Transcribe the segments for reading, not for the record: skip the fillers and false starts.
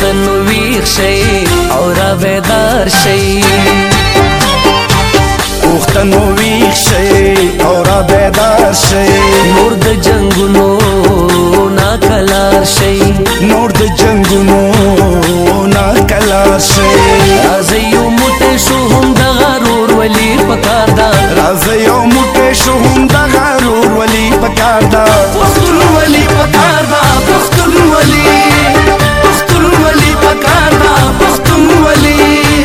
پښتنو ویښ شئ او را بیدار شئ پښتنو ویښ شئ او را بیدار شئ نور د جنګونو نه کلار شئ نور د جنګونو نه کلار شئ راځئ یو موټی شو هم دغه ورورولي پکار ده راځئ یو موټی شو هم دغه ورورولي پکار ده پښتونولي پکار ده پښتونولي پښتونولي پکار ده پښتونولي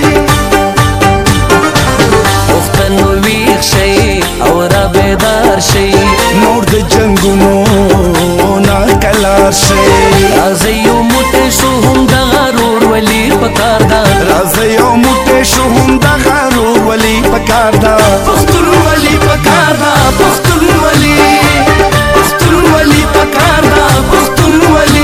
پښتنو ویښ شئ او را بیدار شئ نور د جنګونو نه کلار شئ راځئ یو موټی شو هم دغه ورورولي پکار ده راځئ یو موټی شو هم دغه ورورولي پکار ده پښتونولي پکار ده پښتونولي پښتونولي پکار ده پښتونولي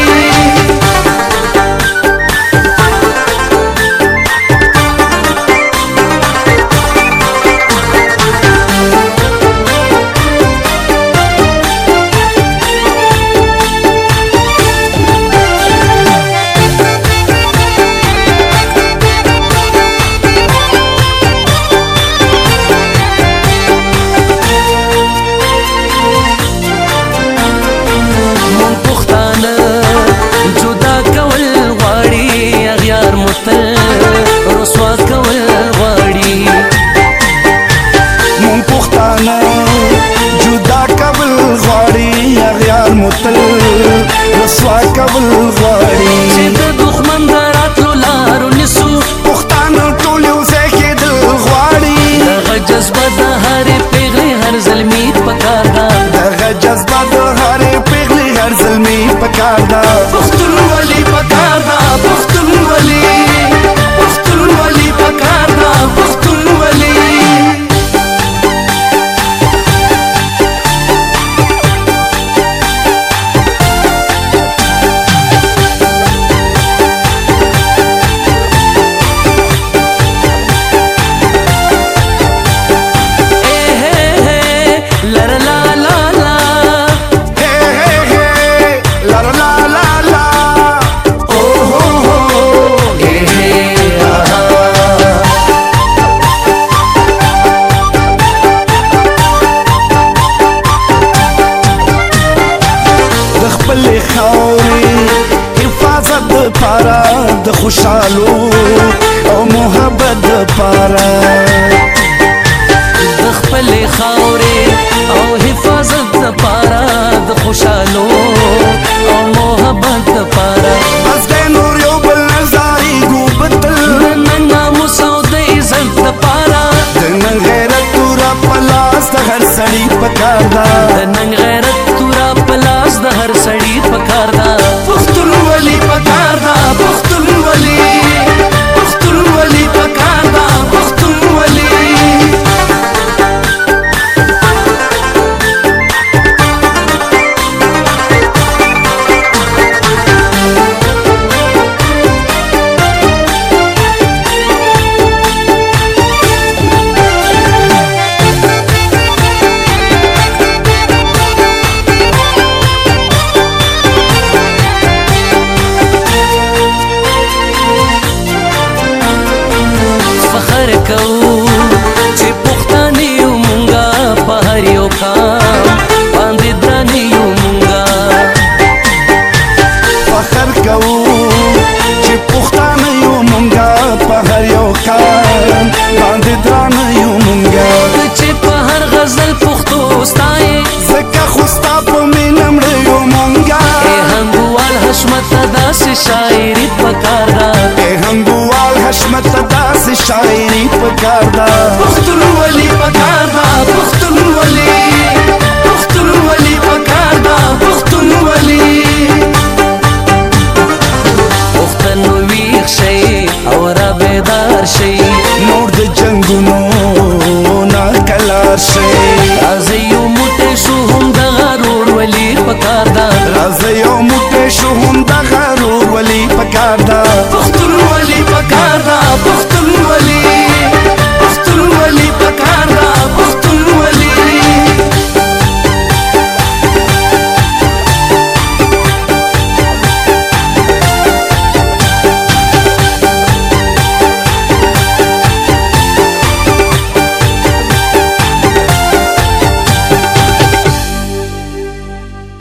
رسوا کول غواړي چې د دښمن د راتلو لارو نیسو پښتانه ټول یو ځای کېدل غواړي دغه جذبه د هرې پیغلې هر زلمي پکار ده دغه جذبه د هرې پیغلې هر زلمي پکار ده پښتونولي پکار ده پښتونولي پښتونولي پکار ده پښتونولي د خوشحالو او محبت دپاره د خپلې خاورې او حفاظت دپاره د خوشحالو او محبت دپاره بس دی نور یو بل نه ځایږو بتل د نن ناموس او د عزت دپاره د نن غیرت توره په لاس د هر سړي پکار ده د نن غیرت توره په لاس د هر سړي پکار ده پښتونولي پکار ده پښتونولي پښتونولي پکار ده پښتونولي چې پښتانه یو مونږه په هر یو کام باندې درانه یو مونږه فخر کوو چې پښتانه یو مونږه په هر یو کام باندې درانه یو مونږه چې په هر غزل پښتو ستایې ځکه خو ستا په مینه مړه یو مونږه هنګوال حشمت ته داسې شاعري پکار ده هنګوال حشمت ته داسې شاعري پکار ده پښتونولي پکار ده پښتونولي پښتونولي پکار ده پښتونولي پښتنو ویښ شئ او را بیدار شئ